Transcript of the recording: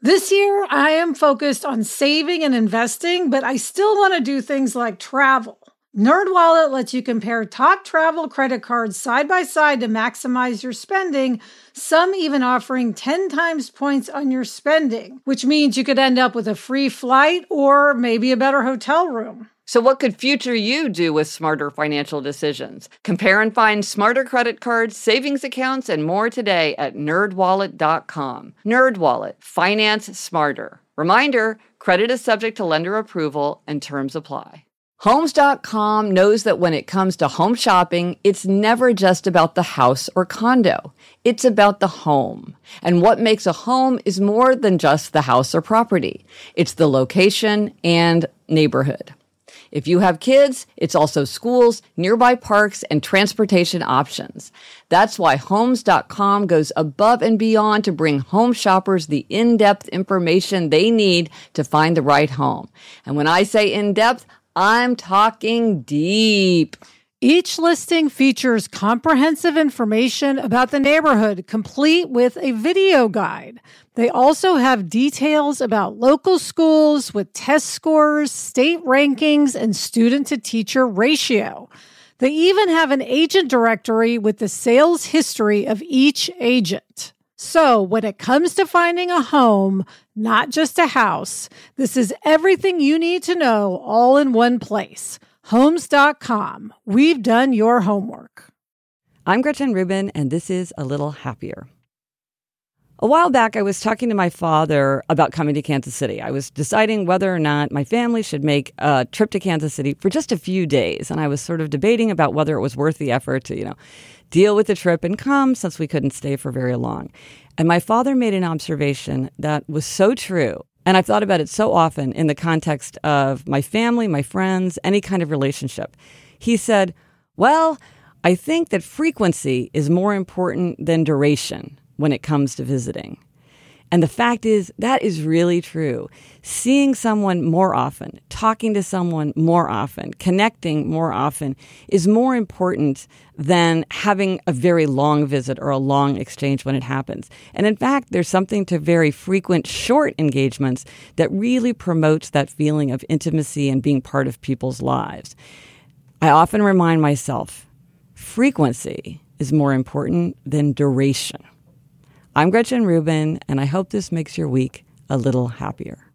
This year, I am focused on saving and investing, but I still want to do things like travel. NerdWallet lets you compare top travel credit cards side by side to maximize your spending, some even offering 10 times points on your spending, which means you could end up with a free flight or maybe a better hotel room. So what could future you do with smarter financial decisions? Compare and find smarter credit cards, savings accounts, and more today at nerdwallet.com. NerdWallet. Finance smarter. Reminder, credit is subject to lender approval and terms apply. Homes.com knows that when it comes to home shopping, it's never just about the house or condo. It's about the home. And what makes a home is more than just the house or property. It's the location and neighborhood. If you have kids, it's also schools, nearby parks, and transportation options. That's why Homes.com goes above and beyond to bring home shoppers the in-depth information they need to find the right home. And when I say in-depth, I'm talking deep. Each listing features comprehensive information about the neighborhood, complete with a video guide. They also have details about local schools with test scores, state rankings, and student-to-teacher ratio. They even have an agent directory with the sales history of each agent. So when it comes to finding a home, not just a house, this is everything you need to know all in one place. Homes.com. We've done your homework. I'm Gretchen Rubin, and this is A Little Happier. A while back, I was talking to my father about coming to Kansas City. I was deciding whether or not my family should make a trip to Kansas City for just a few days. And I was sort of debating about whether it was worth the effort to, deal with the trip and come, since we couldn't stay for very long. And my father made an observation that was so true. And I've thought about it so often in the context of my family, my friends, any kind of relationship. He said, well, I think that frequency is more important than duration when it comes to visiting. And the fact is, that is really true. Seeing someone more often, talking to someone more often, connecting more often is more important than having a very long visit or a long exchange when it happens. And in fact, there's something to very frequent, short engagements that really promotes that feeling of intimacy and being part of people's lives. I often remind myself, frequency is more important than duration. I'm Gretchen Rubin, and I hope this makes your week a little happier.